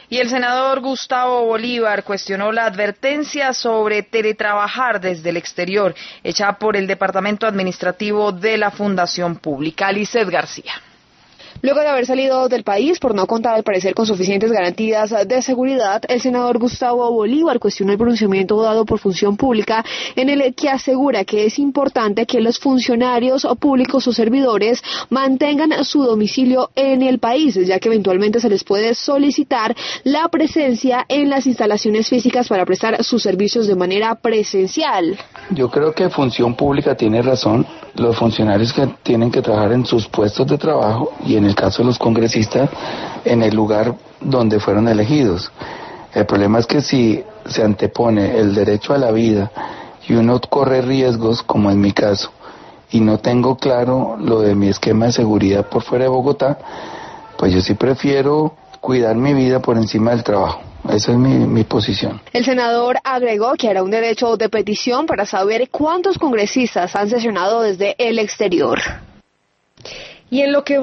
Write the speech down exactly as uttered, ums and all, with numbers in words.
Y el senador Gustavo Bolívar cuestionó la advertencia sobre teletrabajar desde el exterior, hecha por el Departamento Administrativo de la Fundación Pública. Lizeth García. Luego de haber salido del país por no contar al parecer con suficientes garantías de seguridad, el senador Gustavo Bolívar cuestionó el pronunciamiento dado por Función Pública en el que asegura que es importante que los funcionarios públicos o servidores mantengan su domicilio en el país, ya que eventualmente se les puede solicitar la presencia en las instalaciones físicas para prestar sus servicios de manera presencial. Yo creo que Función Pública tiene razón. Los funcionarios que tienen que trabajar en sus puestos de trabajo y en el caso de los congresistas en el lugar donde fueron elegidos. El problema es que si se antepone el derecho a la vida y uno corre riesgos, como en mi caso, y no tengo claro lo de mi esquema de seguridad por fuera de Bogotá, pues yo sí prefiero cuidar mi vida por encima del trabajo. Esa es mi, mi posición. El senador agregó que hará un derecho de petición para saber cuántos congresistas han sesionado desde el exterior. Y en lo que